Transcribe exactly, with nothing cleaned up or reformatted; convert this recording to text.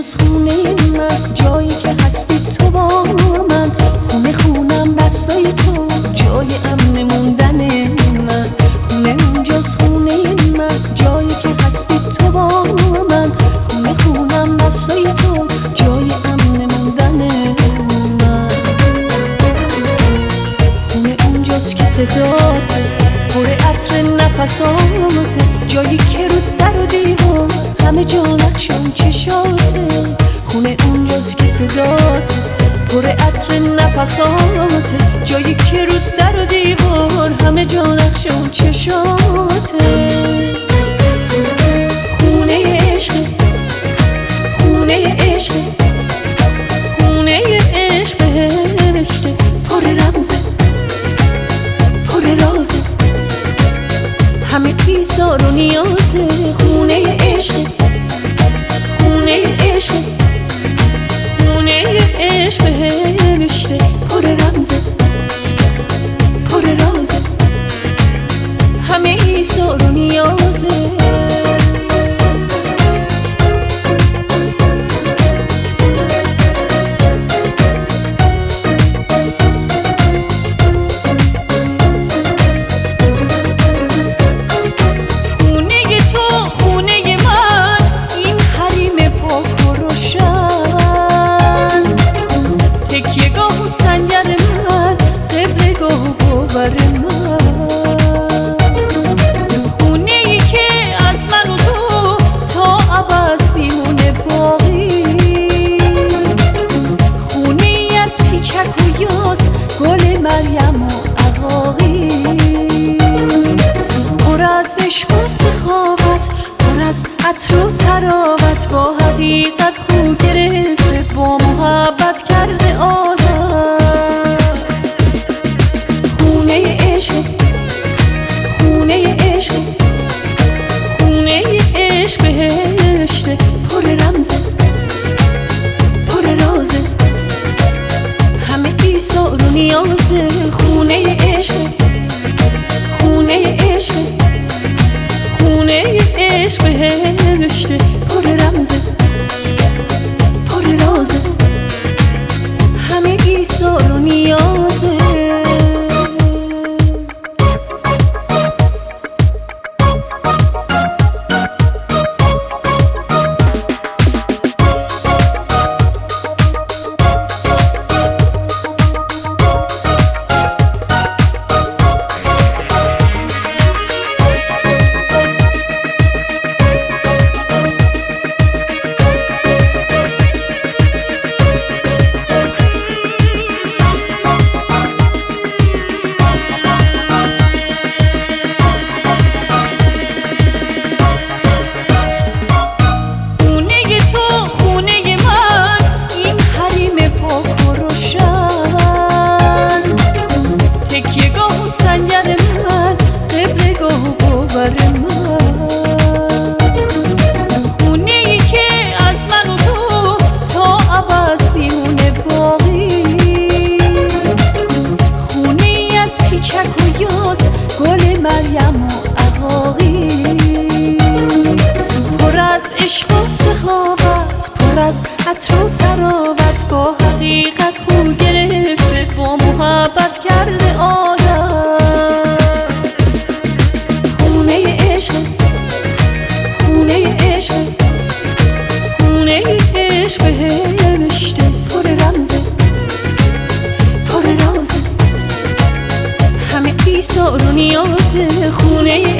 اونجاست خونه من، جایی که هستی تو با من. خونه خونم دستای تو، جای امن موندن من. خونه اونجاست خونه من، جایی که هستی تو با من. خونه خونم دستای تو، جای امن موندن من. خونه اونجاست که صداته پر عطر نفساته، جایی که رو در و دیوار همه جا نقش اون چشاته. خونه اونجاست که صداته پر عطر نفساته، جایی که رو در و دیوار همه جا نقش اون چشاته. خونه عشق، خونه عشق، خونه عشق بهشته، پر رمزه پر رازه، همه ایثار و نیازه. خونه عشق، خونه عشق، خونه عشق بهشته، پر رمزه پر رازه، همه ایثار و نیازه. خونه‌ای که از من و تو تا ابد بیمونه باقی. خونه‌ای از پیچک و یاس، گل مریم و عقاقی. پر از عشق و سخاوت، پر از عطر و طراوت، با حقیقت خو گرفته، با محبت کرده عادت. خونه عشق، خونه عشق، خونه عشق بهشته، پر رمزه پر رازه، همه ایثار و نیازه. خونه عشق، خونه عشق، خونه عشق بهشته، پر رمزه پر رازه، همه ایثار و نیازه. خونه‌ای که از من و تو تا ابد بیمونه باقی. خونه‌ای از پیچک و یاس، گل مریم و عقاقی. پر از عشق و سخاوت، پر از عطر و طراوت، با حقیقت خو گرفته، با محبت کرده عادت. خونه عشق، خونه عشق، خونه عشق بهشته، پر رمزه پر رازه، همه ایثار و نیازه. خونه